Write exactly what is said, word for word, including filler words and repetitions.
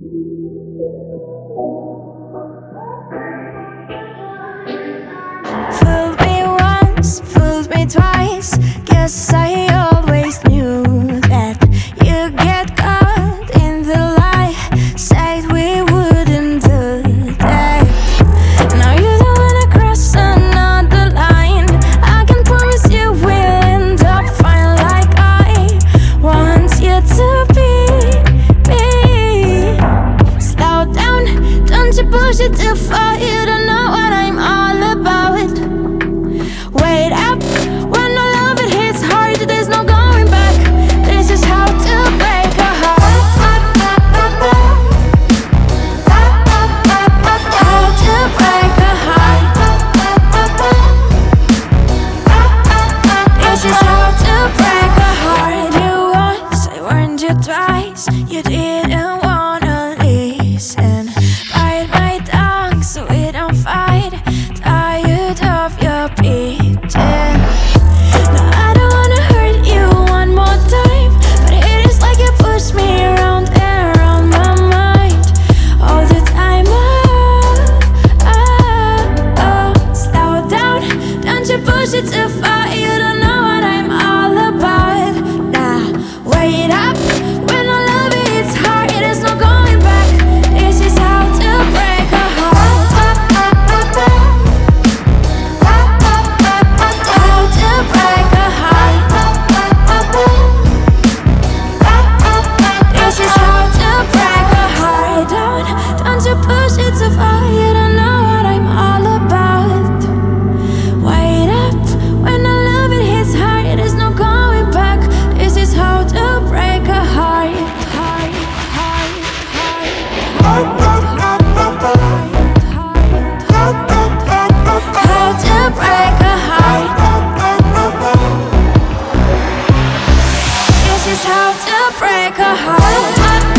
Fooled me once, fooled me twice. Guess I always knew that you get caught in the lie. Said we wouldn't do that. Now you don't wanna cross another line. I can promise you we'll end up fine, like I want you to be. be. Slow down, don't you push it too far. You don't know what I'm all about. Wait up, when I love it hits hard, there's no going back. This is how to break a heart. How to break a heart. This is how to break a heart. You once, I warned you twice. You didn't wanna listen. Bite my tongue so we don't fight. Tired of your beating. Now I don't wanna hurt you one more time, but it is like you push me around and around my mind all the time. Oh, oh, oh. Slow down, don't you push it too far. You don't know what I'm all about. Now wait up, when I love it it's hard, there's no going back. This is how to break a heart. How to break a heart. This is how to break a heart. Don't, don't you push it too far. You don't know what I'm all about. Wait up, when I love it hits hard, there's no going back. This is how to break a heart. Heart, heart, heart, heart. How to break a heart. This is how to break a heart.